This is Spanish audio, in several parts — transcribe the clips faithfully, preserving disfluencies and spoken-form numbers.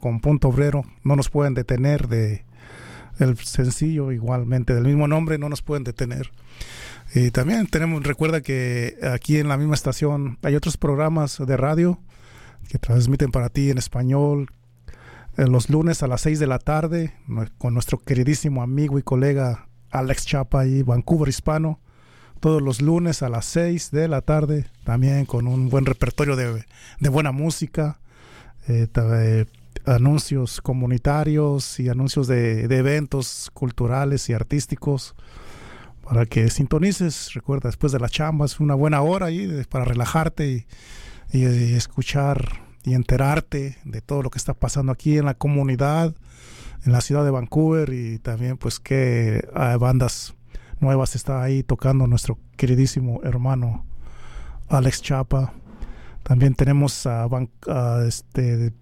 con Punto Obrero, no nos pueden detener. De el sencillo igualmente del mismo nombre, no nos pueden detener. Y también tenemos, recuerda que aquí en la misma estación hay otros programas de radio que transmiten para ti en español eh, los lunes a las seis de la tarde con nuestro queridísimo amigo y colega Alex Chapa y Vancouver Hispano. Todos los lunes a las seis de la tarde, también con un buen repertorio de, de buena música, eh, eh, anuncios comunitarios y anuncios de, de eventos culturales y artísticos para que sintonices. Recuerda, después de la chamba es una buena hora ahí de, para relajarte y, y, y escuchar y enterarte de todo lo que está pasando aquí en la comunidad, en la ciudad de Vancouver, y también pues que hay bandas nuevas está ahí tocando nuestro queridísimo hermano Alex Chapa. También tenemos a, a este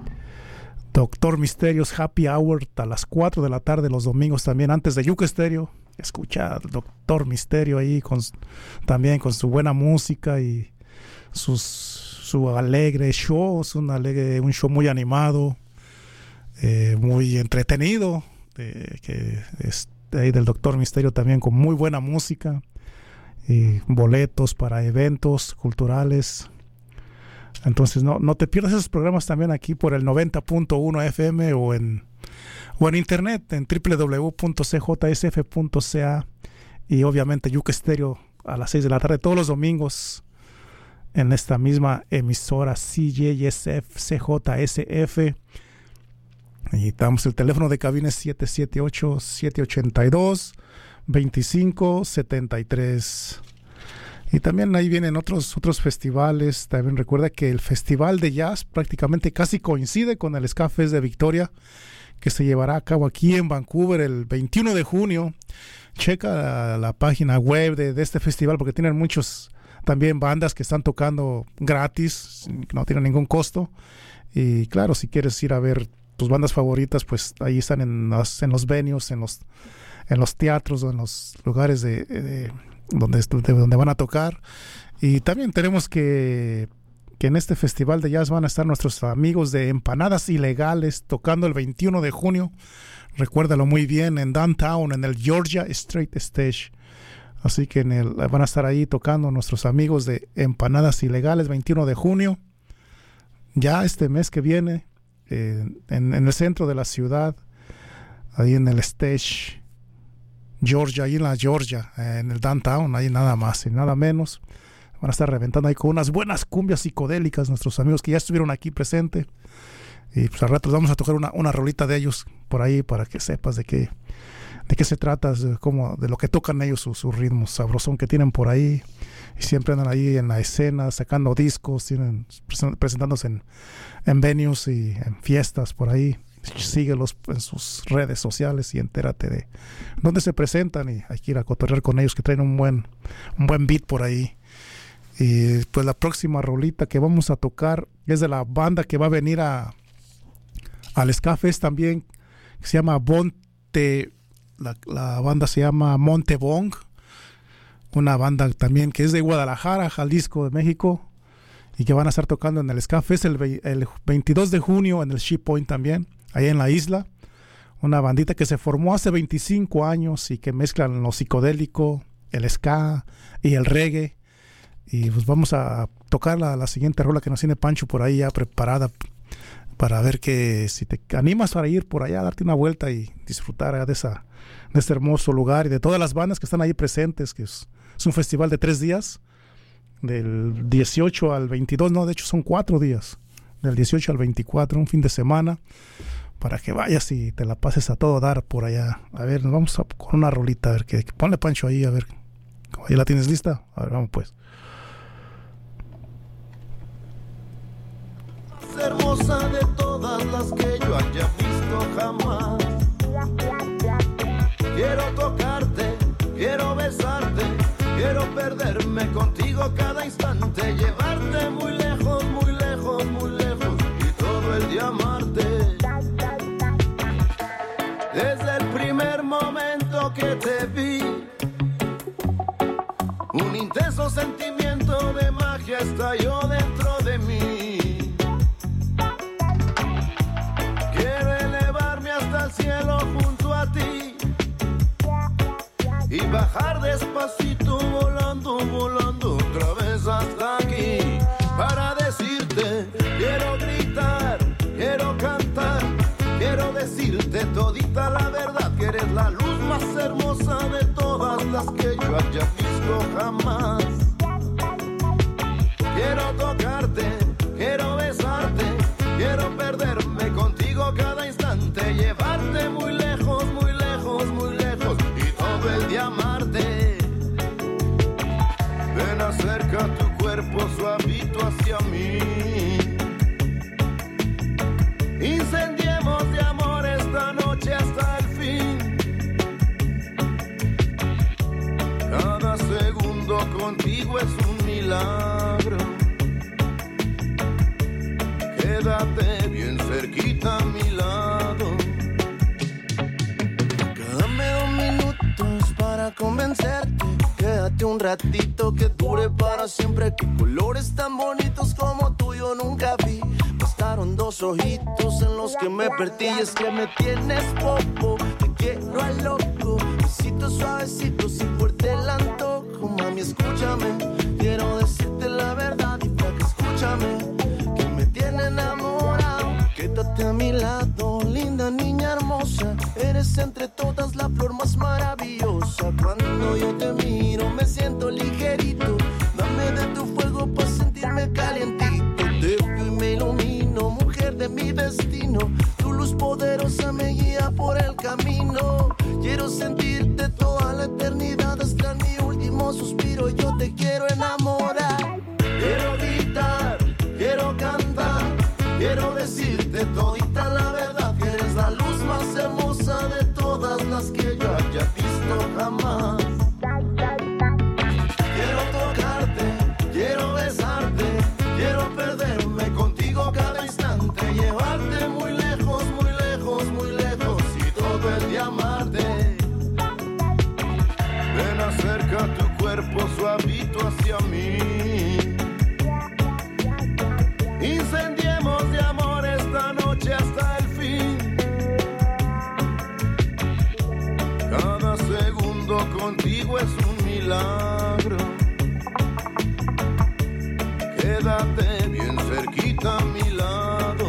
Doctor Misterios Happy Hour a las cuatro de la tarde los domingos, también antes de Yuca Stereo. Escucha al Doctor Misterio ahí con, también con su buena música y sus, su alegre show. Es un, alegre, un show muy animado, eh, muy entretenido, eh, que es ahí del Doctor Misterio, también con muy buena música y boletos para eventos culturales. Entonces no, no te pierdas esos programas también aquí por el noventa punto uno F M o en, o en internet en doble u doble u doble u punto c j s f punto c a, y obviamente Yuca Stereo a las seis de la tarde todos los domingos en esta misma emisora C J S F, C J S F. Y damos el teléfono de cabina siete siete ocho, siete ocho dos, dos cinco siete tres. Y también ahí vienen otros, otros festivales. También recuerda que el Festival de Jazz prácticamente casi coincide con el Ska Fest de Victoria, que se llevará a cabo aquí en Vancouver el veintiuno de junio. Checa la, la página web de, de este festival, porque tienen muchos también bandas que están tocando gratis, no tienen ningún costo. Y claro, si quieres ir a ver tus bandas favoritas, pues ahí están en los, en los venues, en los, en los teatros, en los lugares de, de, donde, de donde van a tocar. Y también tenemos que, que en este festival de jazz van a estar nuestros amigos de Empanadas Ilegales tocando el veintiuno de junio. Recuérdalo muy bien, en Downtown, en el Georgia Street Stage. Así que en el, van a estar ahí tocando nuestros amigos de Empanadas Ilegales, veintiuno de junio. Ya este mes que viene, eh, en, en el centro de la ciudad, ahí en el Stage Georgia, ahí en la Georgia, eh, en el Downtown, ahí nada más y nada menos. Van a estar reventando ahí con unas buenas cumbias psicodélicas nuestros amigos que ya estuvieron aquí presentes. Y pues al rato les vamos a tocar una, una rolita de ellos por ahí para que sepas de qué, de qué se trata, de, cómo, de lo que tocan ellos, sus su ritmos sabrosón que tienen por ahí. Y siempre andan ahí en la escena sacando discos, tienen, presentándose en, en venues y en fiestas por ahí. Síguelos en sus redes sociales y entérate de dónde se presentan, y hay que ir a cotorrear con ellos, que traen un buen, un buen beat por ahí. Y pues la próxima rolita que vamos a tocar es de la banda que va a venir a al Ska Fest también, que se llama Bonte, la, la banda se llama Montebong, una banda también que es de Guadalajara, Jalisco, de México, y que van a estar tocando en el Ska Fest el, el veintidós de junio en el Ship Point también, allá en la isla. Una bandita que se formó hace veinticinco años y que mezclan lo psicodélico, el ska y el reggae. Y pues vamos a tocar la, la siguiente rola que nos tiene Pancho por ahí ya preparada, para ver que si te animas para ir por allá, darte una vuelta y disfrutar de, esa, de este hermoso lugar y de todas las bandas que están ahí presentes, que es, es un festival de tres días, del dieciocho al veintidós, no, de hecho son cuatro días, del dieciocho al veinticuatro, un fin de semana, para que vayas y te la pases a todo dar por allá. A ver, nos vamos a, con una rolita, a ver, que, que ponle Pancho ahí, a ver, ¿ahí la tienes lista? A ver, vamos pues. Hermosa de todas las que yo haya visto jamás. Quiero tocarte, quiero besarte, quiero perderme contigo cada instante, llevarte muy lejos, muy lejos, muy lejos y todo el día amarte. Desde el primer momento que te vi, un intenso sentimiento de magia estalló dentro de mí. decirte todita la verdad, que eres la luz más hermosa de todas las que yo haya visto jamás. Quiero tocarte, quiero besarte, quiero perderme contigo cada instante, llevarte muy lejos, muy lejos, muy lejos y todo el día amarte. Ven, acerca tu cuerpo suavito hacia mí. Incendiemos de amor esta noche hasta el fin. Cada segundo contigo es un milagro. Quédate bien cerquita a mi lado. Dame dos minutos para convencerte. Quédate un ratito que dure para siempre. Que colores tan bonitos como tú yo nunca vi. Bastaron dos ojitos en los que me perdí. Es que me tienes popo, te quiero al loco. Besitos suavecitos y fuerte el antojo. Mami, escúchame, quiero decirte la verdad y para que escúchame, que me tiene enamorado. Quédate a mi lado, linda niña hermosa. Eres entre todas la flor más maravillosa. Cuando yo te miro me siento ligerito. Dame de tu fuego para sentirme calientito. Te veo y me ilumino, mujer de mi destino. Tu luz poderosa me guía por el camino. Quiero sentirte toda la eternidad hasta mi último suspiro. Yo te quiero enamorar. Quiero gritar, quiero cantar, quiero decirte todita la verdad, que eres la luz más hermosa de todas las que yo haya visto jamás. Quiero tocarte, quiero besarte, quiero perderme contigo cada instante, llevarte muy lejos, muy lejos, muy lejos y todo el día amarte. Ven, acerca tu cuerpo suavito hacia mí. Incendiemos de amor esta noche hasta el fin. Cada segundo contigo es un milagro. Quédate bien cerquita a mi lado.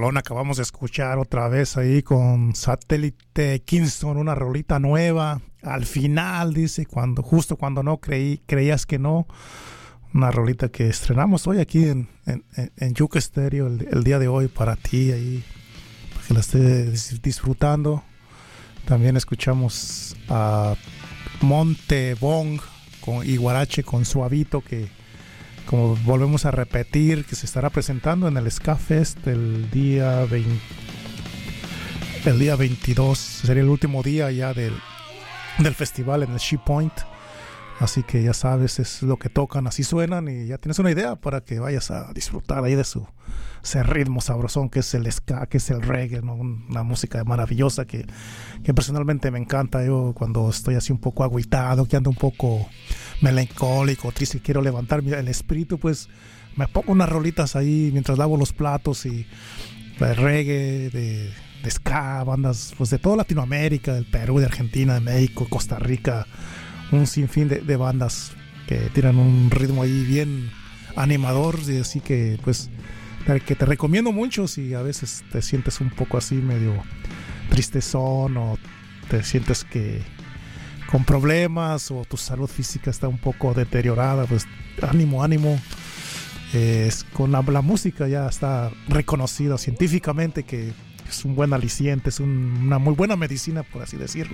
rolón acabamos de escuchar otra vez ahí con Satélite Kingston, una rolita nueva. Al final, dice, cuando justo cuando no creí, creías que no. Una rolita que estrenamos hoy aquí en, en, en Yuca Stereo el, el día de hoy para ti ahí, para que la estés disfrutando. También escuchamos a Monte Bong con Iguarache con Suavito, que como volvemos a repetir, que se estará presentando en el Ska Fest el día veinte, el día veintidós, sería el último día ya del, del festival en el She Point. Así que ya sabes, es lo que tocan, así suenan, y ya tienes una idea para que vayas a disfrutar ahí de su ese ritmo sabrosón que es el ska, que es el reggae, ¿no? Una música maravillosa que, que personalmente me encanta. Yo cuando estoy así un poco agüitado, que ando un poco melancólico, triste, y quiero levantar el espíritu, pues me pongo unas rolitas ahí mientras lavo los platos, y de reggae, de, de ska, bandas pues de toda Latinoamérica, del Perú, de Argentina, de México, Costa Rica, un sinfín de, de bandas que tiran un ritmo ahí bien animador, y así que pues que te recomiendo mucho si a veces te sientes un poco así medio tristezón, o te sientes que con problemas, o tu salud física está un poco deteriorada, pues ánimo, ánimo. Eh, es, con la, la música ya está reconocido científicamente que es un buen aliciente, es un, una muy buena medicina, por así decirlo,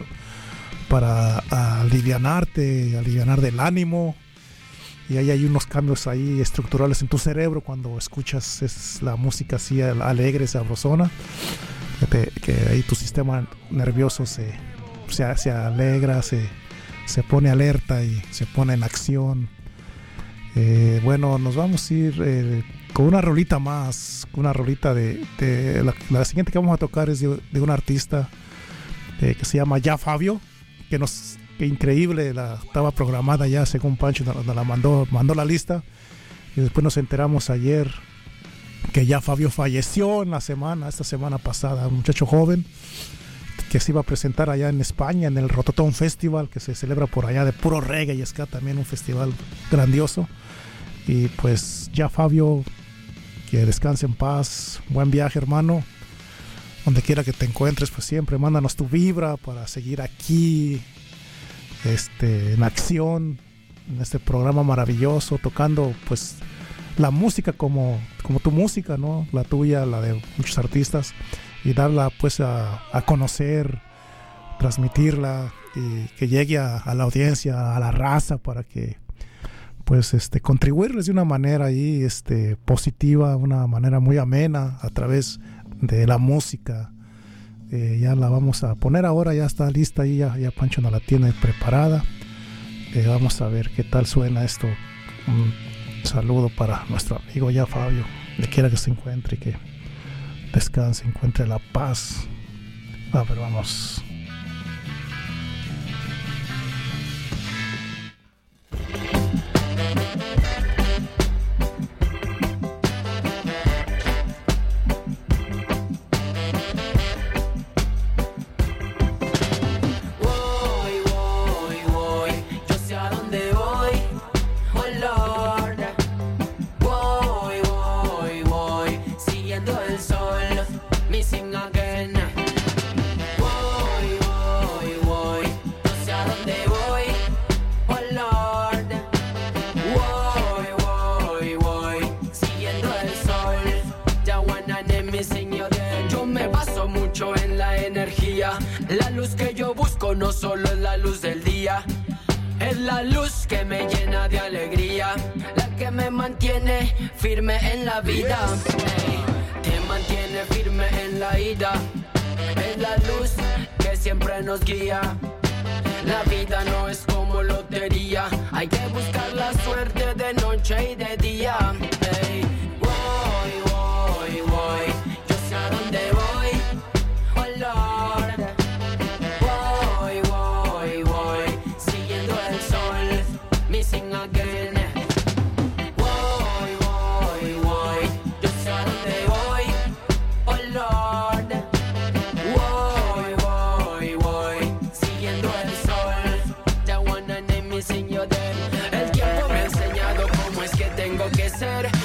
para alivianarte, alivianar del ánimo. Y ahí hay unos cambios ahí estructurales en tu cerebro cuando escuchas es, la música así alegre, sabrosona, que, te, que ahí tu sistema nervioso se, se, se alegra, se, se pone alerta y se pone en acción. Eh, bueno, nos vamos a ir eh, con una rolita más, una rolita de, de la, la siguiente que vamos a tocar es de, de un artista eh, que se llama Ya Fabio, que nos que increíble, la estaba programada ya según Pancho nos, nos la mandó, mandó la lista, y después nos enteramos ayer que ya Fabio falleció en la semana, esta semana pasada, un muchacho joven que se iba a presentar allá en España en el Rototom Festival, que se celebra por allá de puro reggae y ska, también un festival grandioso. Y pues ya Fabio, que descanse en paz, buen viaje, hermano, donde quiera que te encuentres, pues siempre mándanos tu vibra para seguir aquí Este, en acción en este programa maravilloso, tocando pues la música como, como tu música, ¿no? La tuya, la de muchos artistas, y darla pues a, a conocer, transmitirla, y que llegue a, a la audiencia, a la raza, para que pues este contribuirles de una manera ahí este positiva, una manera muy amena a través de la música. Eh, ya la vamos a poner ahora, ya está lista ahí, ya, ya Pancho nos la tiene preparada. Eh, vamos a ver qué tal suena esto. Un saludo para nuestro amigo ya Fabio, donde quiera que se encuentre, y que descanse, encuentre la paz. A ver, vamos. La luz que yo busco no solo es la luz del día, es la luz que me llena de alegría, la que me mantiene firme en la vida, hey, te mantiene firme en la ida, es la luz que siempre nos guía. La vida no es como lotería, hay que buscar la suerte de noche y de día. Hey, voy, voy, voy, yo sé a dónde voy, oh Lord. El tiempo me ha enseñado cómo es que tengo que ser.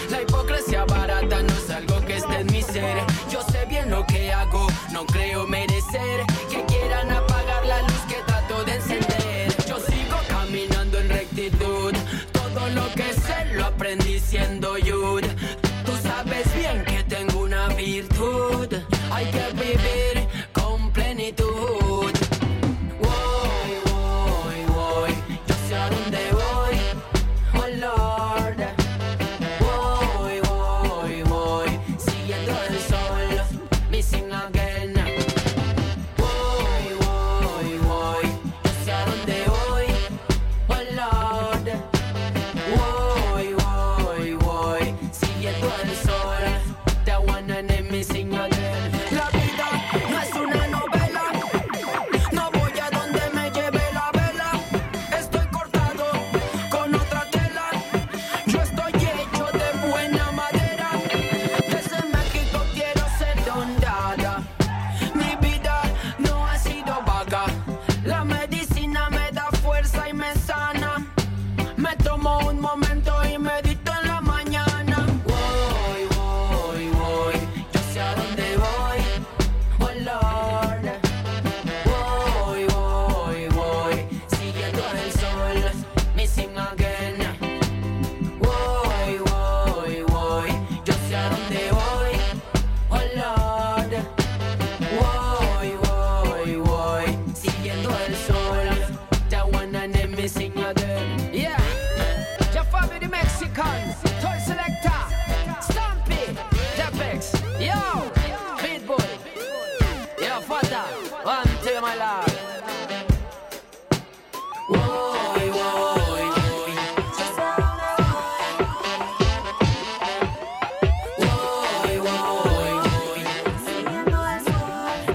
salud. Voy, voy, voy, yo sé a dónde voy, oh Lord. Voy, voy, voy, siguiendo el sol, missing again. Voy, voy, voy, yo sé a dónde voy, oh Lord. Voy, voy, voy, siguiendo el sol, the one and then missing again. La vida no es una novela, no voy a donde me lleve la vela. Estoy cortado con otra tela, yo estoy hecho de buena madera. Desde México quiero ser dondada, mi vida no ha sido vaga. La medicina me da fuerza y me sana. Me tomo un momento y medito en la mañana. Voy, voy, voy, yo sé a dónde voy, oh Lord. Voy, voy, voy, siguiendo el sol, missing again. Voy, voy, voy, yo sé a dónde voy, oh Lord. Voy, voy, voy, siguiendo el sol, the one and then missing again. Yeah, ya Fabi the Mexican, Toy Selector, Stampy, Japex, yo, Pitbull, yo Fata, one to my love. Voy, voy, voy, voy, voy, voy, siguiendo el sol.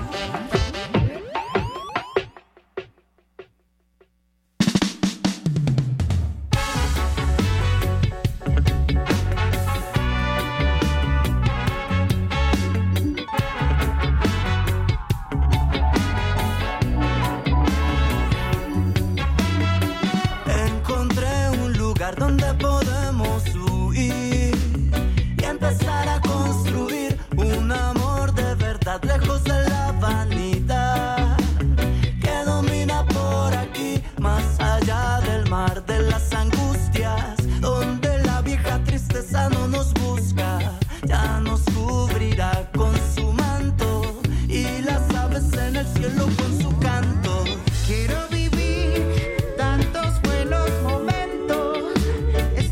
Encontré un lugar donde podemos huir y empezar a construir un amor de verdad, lejos de la vanidad que domina por aquí, más allá del mar de las angustias, donde la vieja tristeza no nos busca, ya nos cubrirá con su manto y las aves en el cielo con su canto. Quiero vivir tantos buenos momentos,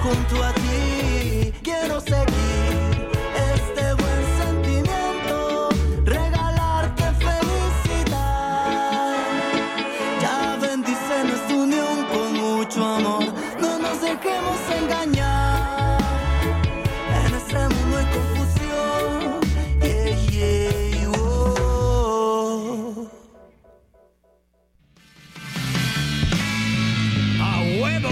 junto a ti. Quiero seguir este buen sentimiento, regalarte felicidad. Ya bendice nuestra unión con mucho amor. No nos dejemos engañar. En este mundo hay confusión. Yeah, yeah, oh. ¡A huevo!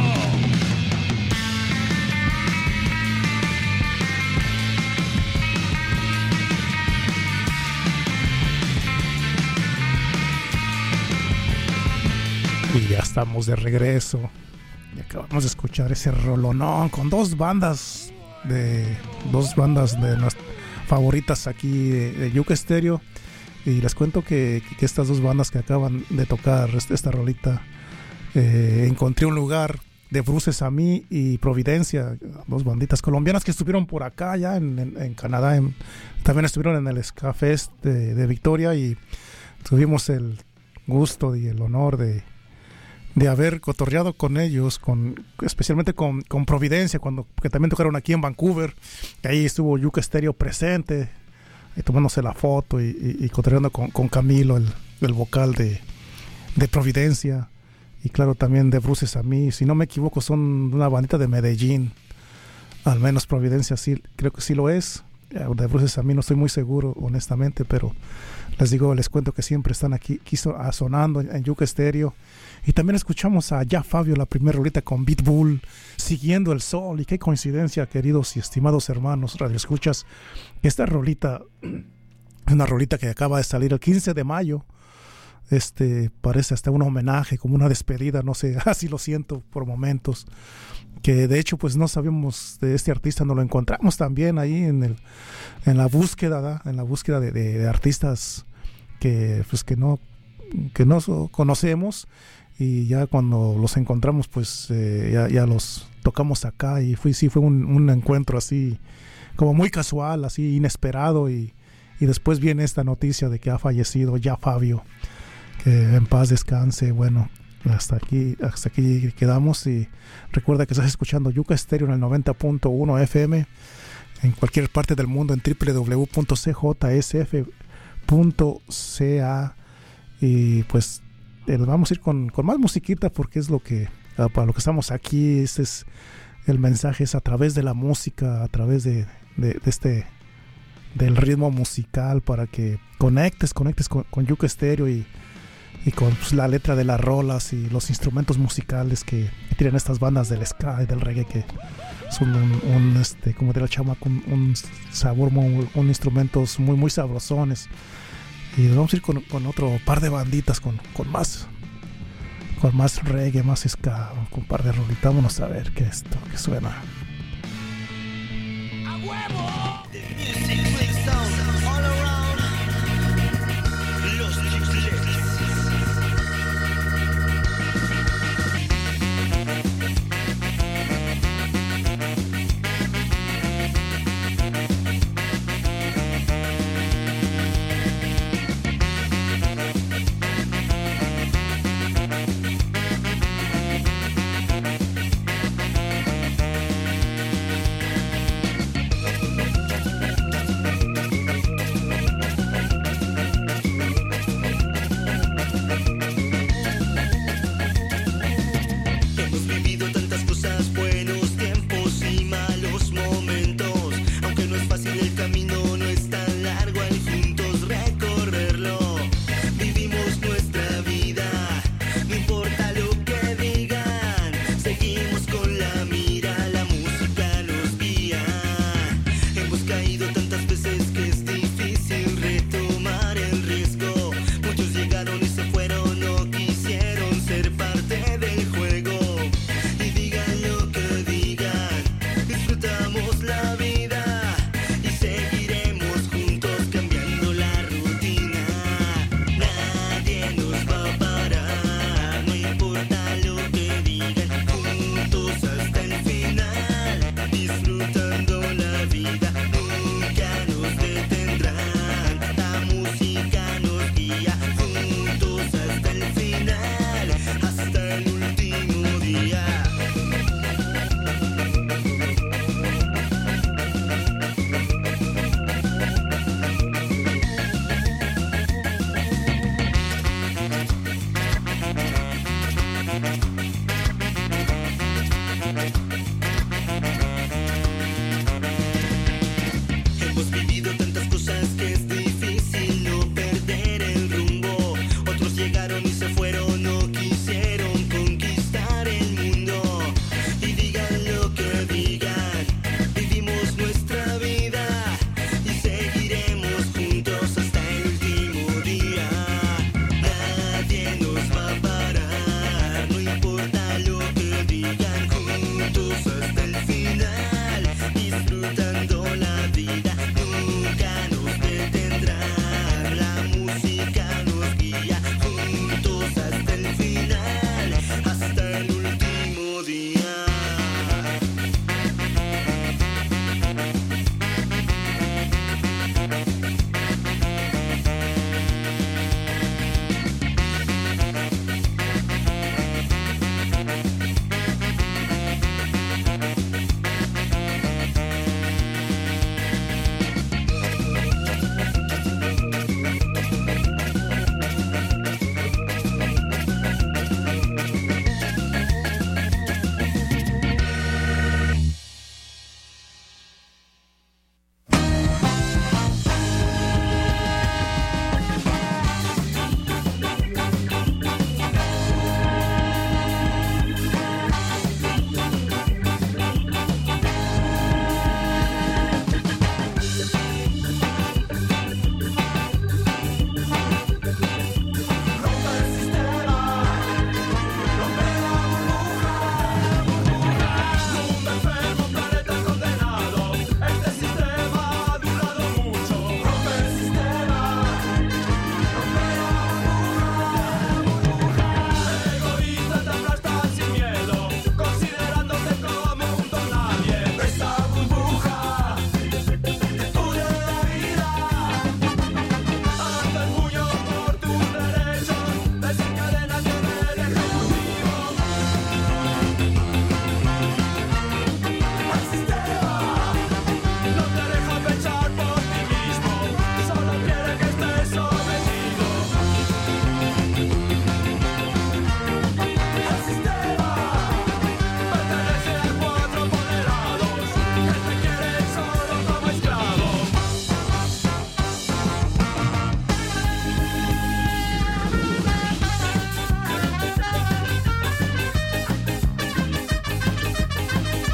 Y ya estamos de regreso. Y acabamos de escuchar ese rolonón con dos bandas de dos bandas de nuestras favoritas aquí de, de Yuca Estéreo. Y les cuento que, que estas dos bandas que acaban de tocar esta, esta rolita, eh, encontré un lugar de Bruces a mí y Providencia, dos banditas colombianas que estuvieron por acá ya en, en, en Canadá. En, también estuvieron en el Ska Fest de, de Victoria y tuvimos el gusto y el honor de de haber cotorreado con ellos, con especialmente con, con Providencia, cuando que también tocaron aquí en Vancouver. Y ahí estuvo Yuca Estéreo presente, y tomándose la foto y, y, y cotorreando con, con Camilo, el, el vocal de, de Providencia. Y claro, también de Bruces a mí. Si no me equivoco, son una bandita de Medellín. Al menos Providencia sí, creo que sí lo es. De Bruces a mí no estoy muy seguro, honestamente, pero les digo, les cuento que siempre están aquí, aquí sonando en, en Yuca Estéreo. Y también escuchamos a Ya Fabio, la primera rolita con Pitbull, Siguiendo el Sol. Y qué coincidencia, queridos y estimados hermanos radioescuchas, que esta rolita es una rolita que acaba de salir el quince de mayo. Este parece hasta un homenaje, como una despedida, no sé, así lo siento por momentos. Que de hecho pues no sabíamos de este artista, nos lo encontramos también ahí en el en la búsqueda, ¿verdad? En la búsqueda de, de, de artistas que pues que no que no conocemos. Y ya cuando los encontramos, pues eh, ya, ya los tocamos acá. Y fue, sí, fue un, un encuentro así, como muy casual, así inesperado. Y, y después viene esta noticia de que ha fallecido Ya Fabio. Que en paz descanse. Bueno, hasta aquí, hasta aquí quedamos. Y recuerda que estás escuchando Yuca Estéreo en el noventa punto uno F M. En cualquier parte del mundo en doble u doble u doble u punto c j s f punto c a. Y pues vamos a ir con, con más musiquita porque es lo que para lo que estamos aquí. Este es el mensaje, es a través de la música, a través de, de, de este del ritmo musical, para que conectes conectes con, con Yuca Estéreo y, y con pues, la letra de las rolas y los instrumentos musicales que, que tienen estas bandas del ska y del reggae, que son un, un este como diría el chamaco, un, un sabor muy, un instrumentos muy muy sabrosones. Y vamos a ir con, con otro par de banditas, con, con más con más reggae, más ska, con un par de rolitas. Vámonos a ver qué es esto que suena. ¡A huevo! Los chicletes. luces